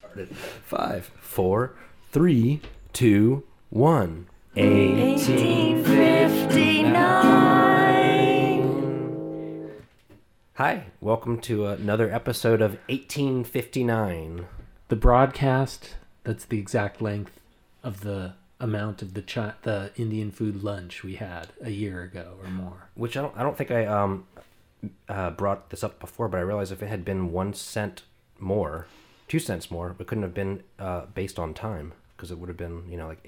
started. 5, 4, 3, 2, 1. 1859. Hi, welcome to another episode of 1859. The broadcast that's the exact length of the amount of the Indian food lunch we had a year ago or more. Which I don't think I brought this up before, but I realized if it had been 1 cent more, 2 cents more, it couldn't have been based on time, because it would have been, like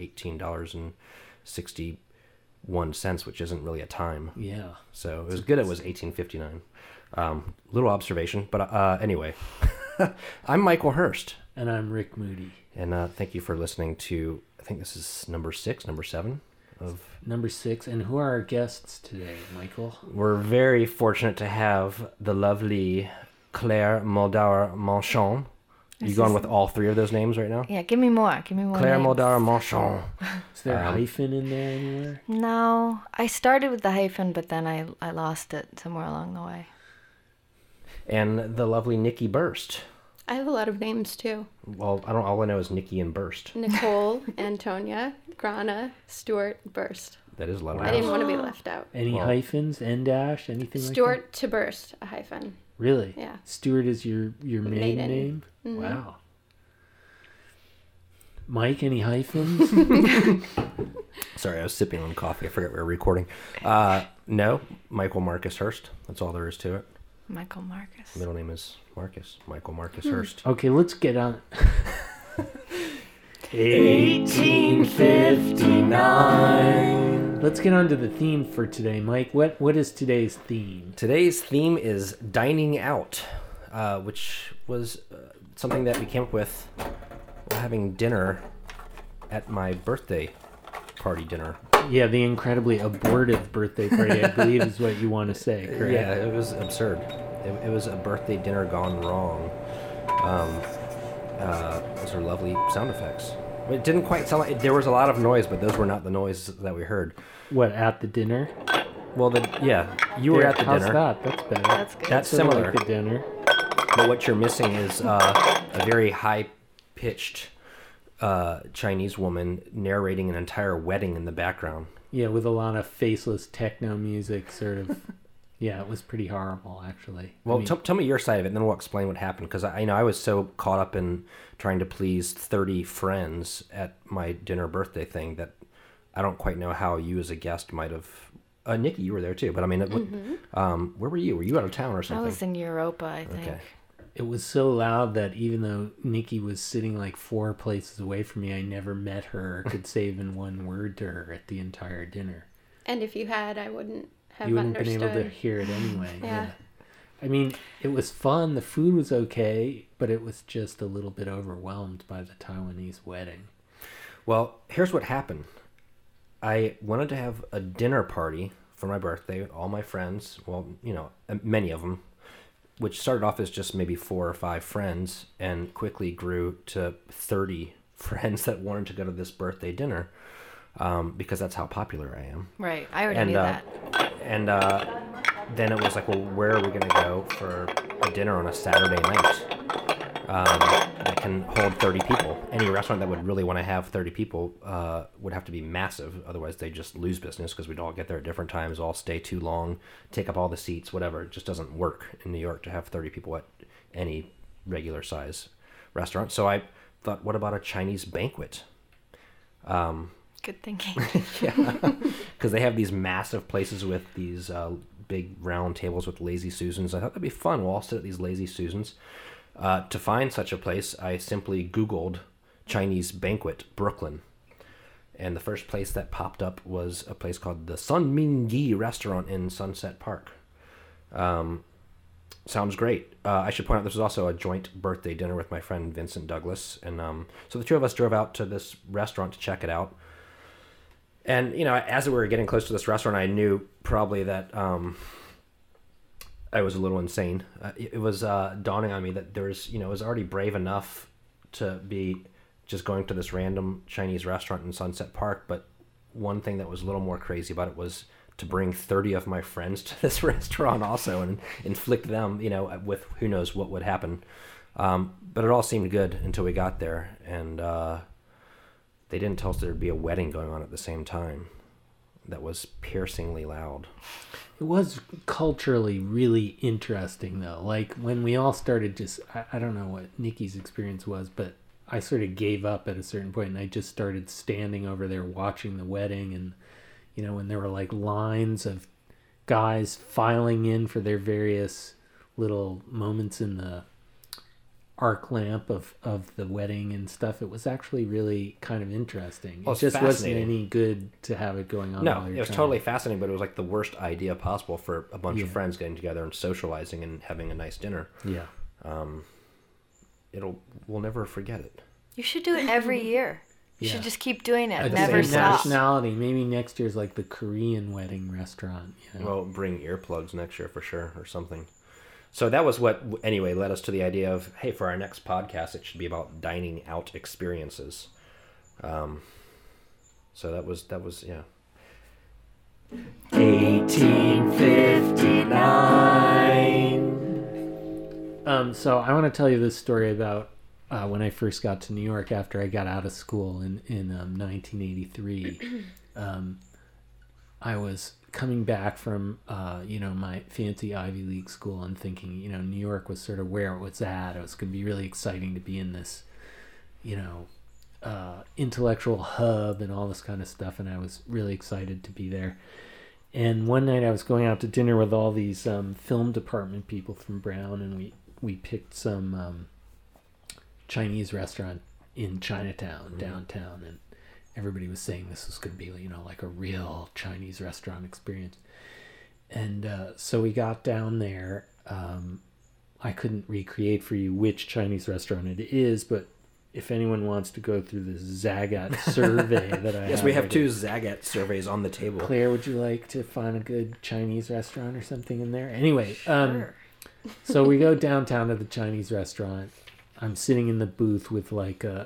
$18.61, which isn't really a time. Yeah. So it was good it was 1859. Little observation, but anyway. I'm Michael Hurst. And I'm Rick Moody. And thank you for listening to, I think this is number 7 of... Number 6. And who are our guests today, Michael? We're very fortunate to have the lovely Claire Moldauer Manchon. You going with all 3 of those names right now? Yeah, give me more. Claire names. Moldauer Manchon. Is there a hyphen in there anywhere? No, I started with the hyphen, but then I lost it somewhere along the way. And the lovely Nikki Burst. I have a lot of names too. Well, all I know is Nikki and Burst. Nicole, Antonia, Grana, Stuart, Burst. That is a lot of I didn't want to be left out. Any hyphens? N-dash? Anything Stuart like that? to Burst, a hyphen. Really? Yeah. Stuart is your maiden name? Mm-hmm. Wow. Mike, any hyphens? Sorry, I was sipping on coffee. I forgot we were recording. No, Michael Marcus Hurst. That's all there is to it. Michael Marcus. Middle name is Marcus. Michael Marcus Hurst. Okay, let's get on. 1859. Let's get on to the theme for today, Mike. What is today's theme? Today's theme is dining out, which was something that we came up with while having dinner at my birthday party dinner. Yeah, the incredibly abortive birthday party, I believe is what you want to say, correct? Yeah, it was absurd. It was a birthday dinner gone wrong. Those are lovely sound effects. It didn't quite sound like... There was a lot of noise, but those were not the noise that we heard. What, at the dinner? Well, you were at the how's dinner. That? That's better. That's good. That's Sort of similar. like the dinner. But what you're missing is a very high-pitched Chinese woman narrating an entire wedding in the background. Yeah, with a lot of faceless techno music, sort of. Yeah, it was pretty horrible, actually. Well, tell me your side of it, and then we'll explain what happened. Because I was so caught up in trying to please 30 friends at my dinner birthday thing that I don't quite know how you as a guest might have... Nikki, you were there too, but I mean, where were you? Were you out of town or something? I was in Europa, I think. Okay. It was so loud that even though Nikki was sitting like 4 places away from me, I never met her or could say even one word to her at the entire dinner. And if you had, I wouldn't have You wouldn't understood. been able to hear it anyway. Yeah. I mean, it was fun. The food was okay, but it was just a little bit overwhelmed by the Taiwanese wedding. Well, here's what happened. I wanted to have a dinner party for my birthday with all my friends. Well, many of them, which started off as just maybe 4 or 5 friends and quickly grew to 30 friends that wanted to go to this birthday dinner because that's how popular I am. Right, I already knew that. And then it was like, well, where are we going to go for a dinner on a Saturday night that can hold 30 people? Any restaurant that would really want to have 30 people would have to be massive. Otherwise, they just lose business because we'd all get there at different times, all stay too long, take up all the seats, whatever. It just doesn't work in New York to have 30 people at any regular size restaurant. So I thought, what about a Chinese banquet? Good thinking. Yeah, because they have these massive places with these big round tables with Lazy Susans. I thought that'd be fun. We'll all sit at these Lazy Susans. To find such a place, I simply Googled Chinese banquet Brooklyn. And the first place that popped up was a place called the Sun Min Yi restaurant in Sunset Park. Sounds great. I should point out this was also a joint birthday dinner with my friend Vincent Douglas. And so the 2 of us drove out to this restaurant to check it out. And, as we were getting close to this restaurant, I knew probably that I was a little insane. It was dawning on me that there was, it was already brave enough to be just going to this random Chinese restaurant in Sunset Park. But one thing that was a little more crazy about it was to bring 30 of my friends to this restaurant also and inflict them, with who knows what would happen. But it all seemed good until we got there, and they didn't tell us there'd be a wedding going on at the same time. That was piercingly loud. It was culturally really interesting, though. Like, when we all started I don't know what Nikki's experience was, but I sort of gave up at a certain point, and I just started standing over there watching the wedding. And, you know, when there were, like, lines of guys filing in for their various little moments in the arc lamp of the wedding and stuff, it was actually really kind of interesting. Well, it just wasn't fascinating. any good to have it going on. No, while it you're was trying. totally fascinating, but it was like the worst idea possible for a bunch of Yeah. friends getting together and socializing and having a nice dinner. Yeah. We'll never forget it. You should do it every year. You Yeah. should just keep doing it. At the Never same stop. nationality. Maybe next year's like the Korean wedding restaurant. You know? Well, bring earplugs next year for sure, or something. So that was what, anyway, led us to the idea of, hey, for our next podcast, it should be about dining out experiences. So that was, yeah. 1859. So I want to tell you this story about when I first got to New York after I got out of school in 1983. I was coming back from my fancy Ivy League school and thinking, New York was sort of where it was at. It was going to be really exciting to be in this, intellectual hub and all this kind of stuff, and I was really excited to be there. And one night I was going out to dinner with all these film department people from Brown, and we picked some Chinese restaurant in Chinatown, downtown, and everybody was saying this was going to be, like a real Chinese restaurant experience. And so we got down there. I couldn't recreate for you which Chinese restaurant it is, but if anyone wants to go through this Zagat survey that I Yes, have we have right two here. Zagat surveys on the table. Claire, would you like to find a good Chinese restaurant or something in there? Anyway, Sure. so we go downtown to the Chinese restaurant. I'm sitting in the booth with like a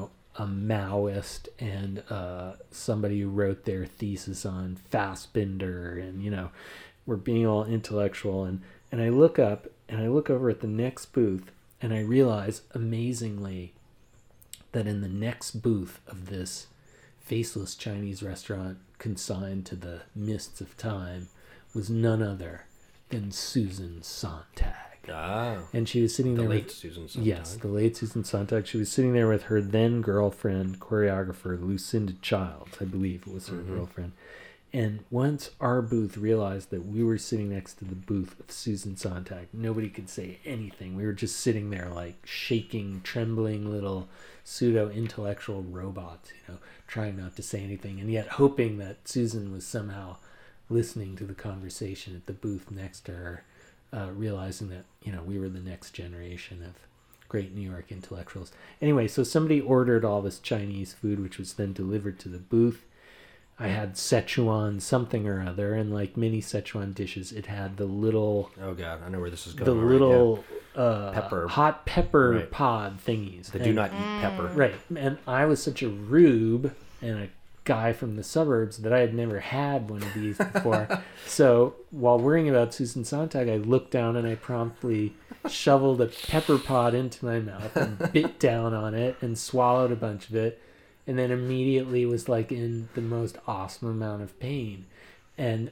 Maoist and somebody who wrote their thesis on Fassbinder, and we're being all intellectual, and I look up and I look over at the next booth, and I realize amazingly that in the next booth of this faceless Chinese restaurant consigned to the mists of time was none other than Susan Sontag. Ah, And she was sitting the there late with, Susan Sontag. yes, the late Susan Sontag. She was sitting there with her then girlfriend, choreographer Lucinda Childs, I believe it was her girlfriend. And once our booth realized that we were sitting next to the booth of Susan Sontag, nobody could say anything. We were just sitting there like shaking, trembling little pseudo-intellectual robots, trying not to say anything, and yet hoping that Susan was somehow listening to the conversation at the booth next to her, realizing that, we were the next generation of great New York intellectuals. Anyway, so somebody ordered all this Chinese food, which was then delivered to the booth. I had Szechuan something or other, and like many Szechuan dishes, it had the little, Oh God, I know where this is going. the already, little Pepper. hot pepper Right. pod thingies. yeah. The do And- not eat pepper. Right, and I was such a rube and a guy from the suburbs that I had never had one of these before. So while worrying about Susan Sontag, I looked down and I promptly shoveled a pepper pod into my mouth and bit down on it and swallowed a bunch of it, and then immediately was like in the most awesome amount of pain, and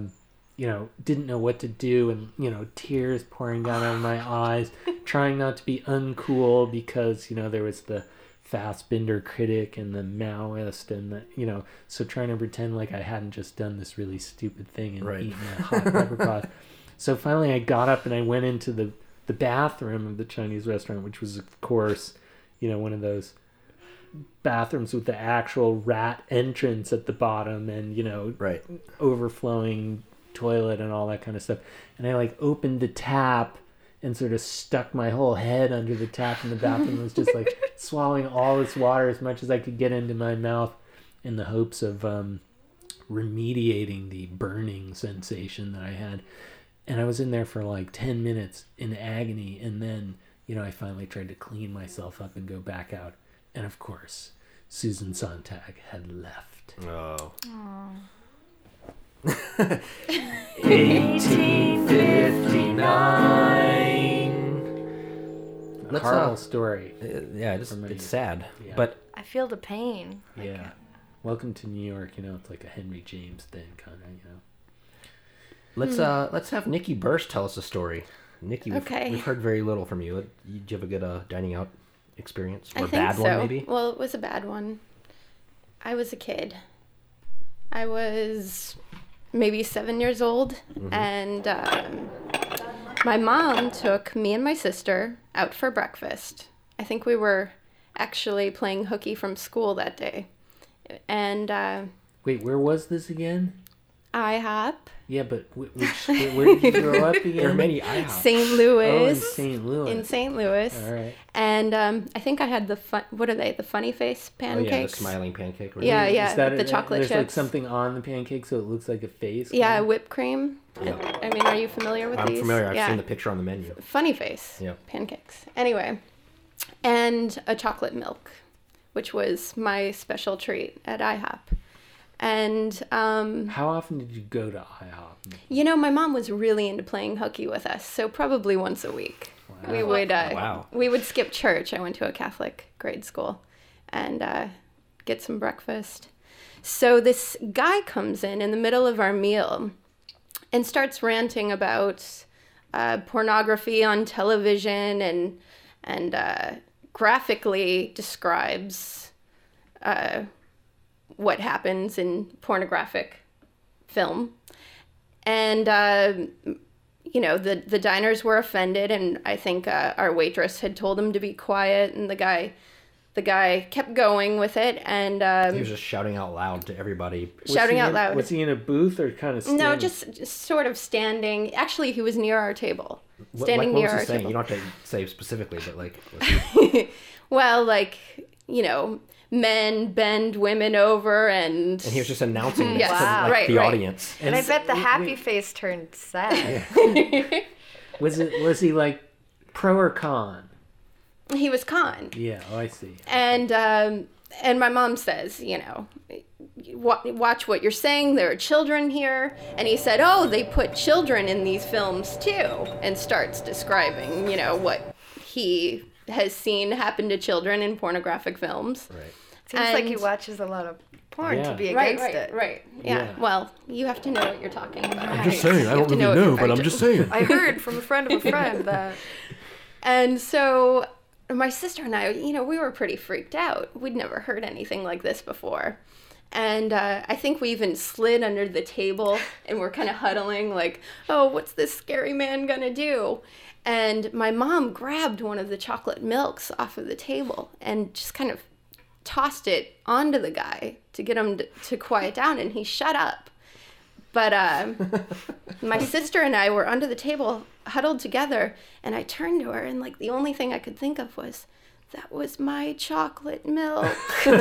didn't know what to do, and tears pouring down out of my eyes, trying not to be uncool because there was the Fassbinder critic and the Maoist, and so trying to pretend like I hadn't just done this really stupid thing and Right. eaten a hot pepper pot. So finally I got up and I went into the bathroom of the Chinese restaurant, which was of course one of those bathrooms with the actual rat entrance at the bottom, and Right. overflowing toilet and all that kind of stuff. And I like opened the tap and sort of stuck my whole head under the tap in the bathroom and was just like swallowing all this water as much as I could get into my mouth in the hopes of remediating the burning sensation that I had. And I was in there for like 10 minutes in agony, and then I finally tried to clean myself up and go back out, and of course Susan Sontag had left. Oh. 1859. Let's, horrible story. Yeah, it's sad. Yeah. But I feel the pain. Yeah. Welcome to New York. It's like a Henry James thing, kind of. let's have Nikki Burst tell us a story. Nikki, Okay. we've heard very little from you. Did you have a good dining out experience? Or I a think bad so. one, maybe? Well, it was a bad one. I was a kid. I was maybe 7 years old, and my mom took me and my sister out for breakfast. I think we were actually playing hooky from school that day. And Wait, where was this again? IHOP, Yeah, but where did you grow up again? There are many IHOPs. St. Oh, Louis. in St. Louis. In St. Louis. All right. And I think I had the what are they? The funny face Oh, yeah, pancakes. the smiling pancake. Right? Yeah, Is that with the chocolate there's like chips. something on the pancake so it looks like a face? Yeah, kind of? whipped cream. Yeah. I mean, are you familiar with I'm these? familiar. I've yeah. seen the picture on the menu. Funny face Yeah. pancakes. Anyway, and a chocolate milk, which was my special treat at IHOP. And How often did you go to IHOP? my mom was really into playing hooky with us, so probably once a week. Wow. We would Wow. we would skip church. I went to a Catholic grade school, and get some breakfast. So this guy comes in the middle of our meal, and starts ranting about pornography on television, and graphically describes what happens in pornographic film. And the diners were offended, and I think our waitress had told him to be quiet, and the guy kept going with it, and He was just shouting out loud to everybody. shouting out loud. Was he in a booth or kind of No, standing? just sort of standing. Actually, he was near our table, What standing was near he our saying? table. You don't have to say specifically, but like, was he- Well, men bend women over, and and he was just announcing this Yes. to Wow. like, Right, the right. audience. And I bet the wait, happy wait. face turned sad. Was he like pro or con? he was con. Yeah, I see. And my mom says, watch what you're saying. There are children here. And he said, oh, they put children in these films too, and starts describing, what he has seen happen to children in pornographic films. Right. Seems like he And- watches a lot of porn Yeah. to be Right, against right, it. right. Yeah. Yeah. Well, you have to know what you're talking about. I'm just saying. I You have don't to really know know, what but you're I'm just saying. I heard from a friend of a friend that. And so my sister and I, we were pretty freaked out. We'd never heard anything like this before. And I think we even slid under the table and we're kind of huddling like, oh, what's this scary man gonna do? And my mom grabbed one of the chocolate milks off of the table and just kind of tossed it onto the guy to get him to quiet down, and he shut up. But my sister and I were under the table, huddled together, and I turned to her, and the only thing I could think of was, that was my chocolate milk.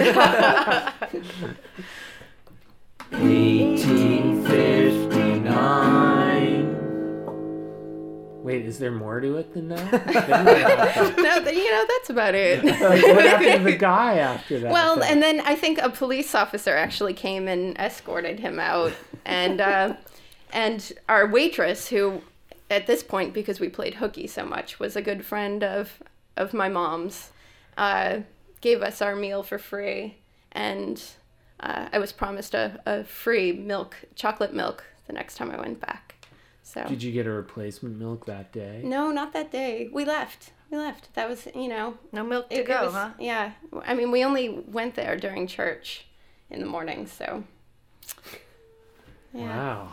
1859. Wait, is there more to it than that? Then what happened? No, that's about it. Like, what happened to the guy after that? Well, though? and then I think a police officer actually came and escorted him out, and our waitress, who at this point, because we played hooky so much, was a good friend of my mom's, gave us our meal for free, and I was promised a free chocolate milk the next time I went back. So Did you get a replacement milk that day? no, not that day. We left. That was No milk to it go, was- huh? Yeah. I mean, we only went there during church in the morning, so. Yeah. Wow.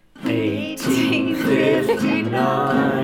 1859.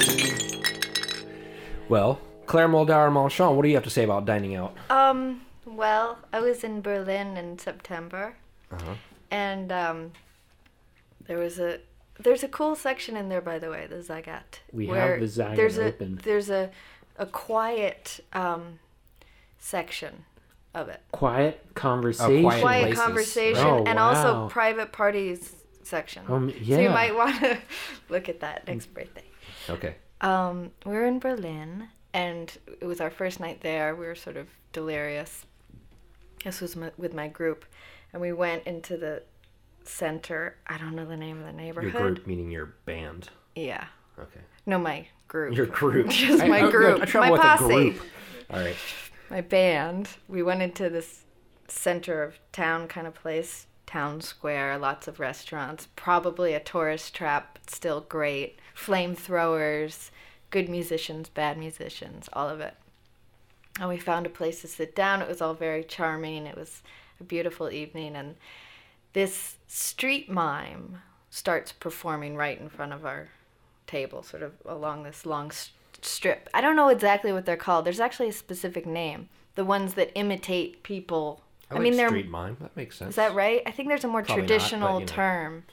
Well, Claire Moldauer Monchon, what do you have to say about dining out? Well, I was in Berlin in September, and there's a cool section in there, by the way, the Zagat. We where have the Zagat there's open. There's a quiet section of it. Quiet conversation. quiet Quiet places. conversation, Oh, and wow. also private parties section. Yeah. So you might want to look at that next birthday. Okay. We were in Berlin, and it was our first night there. We were sort of delirious. This was with my group, and we went into the center. I don't know the name of the Your neighborhood. group, meaning your band. Yeah. Okay. No, my group. Your group. Just my group. I travel my with posse. a group. All right. My band. We went into this center of town kind of place, town square, lots of restaurants, probably a tourist trap, but still great. Flamethrowers, good musicians, bad musicians, all of it. And we found a place to sit down. It was all very charming. It was a beautiful evening. And this street mime starts performing right in front of our table, sort of along this long strip. I don't know exactly what they're called. There's actually a specific name. The ones that imitate people. I mean, they're street mime. That makes sense. Is that right? I think there's a more Probably traditional not, but, term.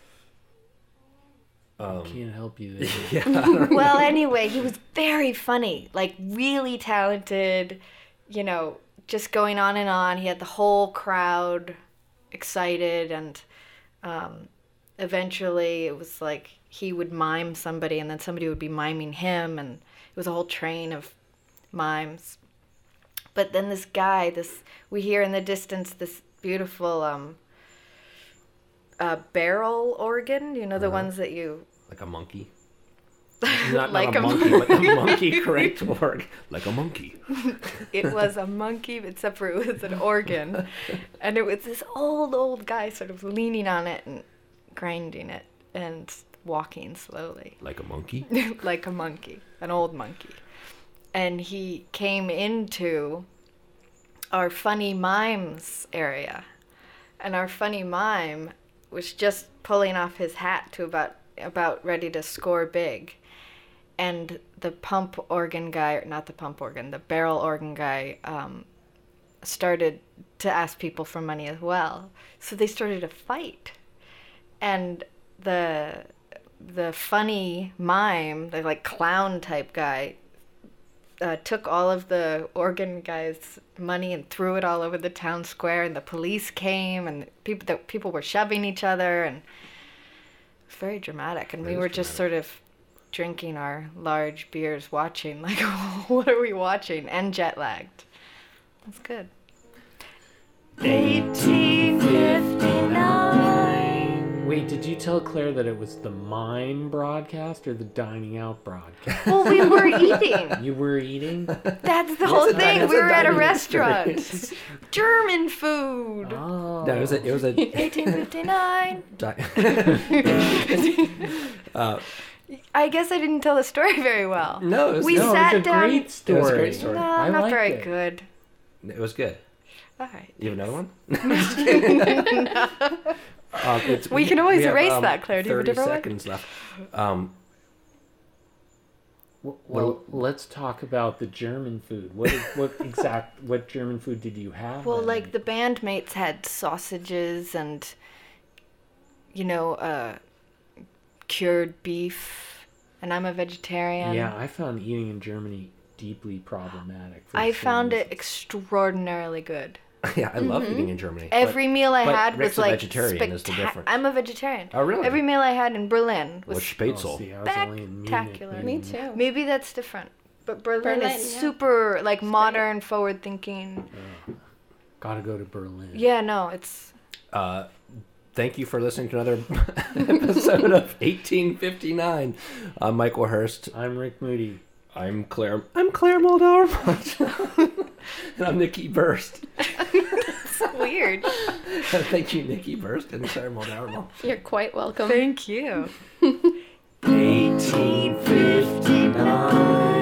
Can't help you there. Yeah. Well, anyway, he was very funny, like really talented, you know, just going on and on. He had the whole crowd excited, and eventually it was like he would mime somebody and then somebody would be miming him, and it was a whole train of mimes. But then this guy, we hear in the distance this beautiful barrel organ, you know, the ones that you... Like a monkey. Not Like a a monkey, but a monkey, correct word. Like a monkey. It was a monkey, except for it was an organ. And it was this old guy sort of leaning on it and grinding it and walking slowly. Like a monkey? Like a monkey, an old monkey. And he came into our funny mimes area. And our funny mime was just pulling off his hat to about ready to score big. And the pump organ guy, or not the pump organ, the barrel organ guy, started to ask people for money as well. So they started a fight. And the funny mime, the like clown type guy, took all of the organ guy's money and threw it all over the town square, and the police came, and people were shoving each other, and it was very dramatic. And we were just sort of drinking our large beers, watching, like, what are we watching? And jet lagged. It was good. 1859. Wait, did you tell Claire that it was the mime broadcast or the dining out broadcast? Well, we were eating. You were eating? That's the whole thing. that's We a were at a dining restaurant. experience. German food. Oh. No, it was a 1859. uh, I guess I didn't tell the story very well. no, it was, We no, sat it was a down. great story. It was a great story. No, I not liked very it. good. it was good. All right. You have another one? We can always have, erase that, Claire. Do you have a 30 different one? seconds left. Well, let's talk about the German food. What German food did you have? Well, that like night? the bandmates had sausages and, you know, cured beef, and I'm a vegetarian. Yeah, I found eating in Germany deeply problematic. for I the same found it reasons. extraordinarily good. Yeah, I love eating in Germany. Every meal I but had Rick's was a like vegetarian is the difference. I'm a vegetarian. Oh, really? Every meal I had in Berlin was What's Oh, Spätzle? see, I was only in Munich, spectacular. Me too. Maybe that's different. But Berlin Berlin, is yeah. super like modern, forward thinking. Gotta go to Berlin. Yeah, no, it's Thank you for listening to another episode of 1859. I'm Michael Hurst. I'm Rick Moody. I'm Claire Moldauer. And I'm Nikki Burst. weird. Thank you, Nikki Burst and Claire Moldauer. You're quite welcome. Thank you. 1859.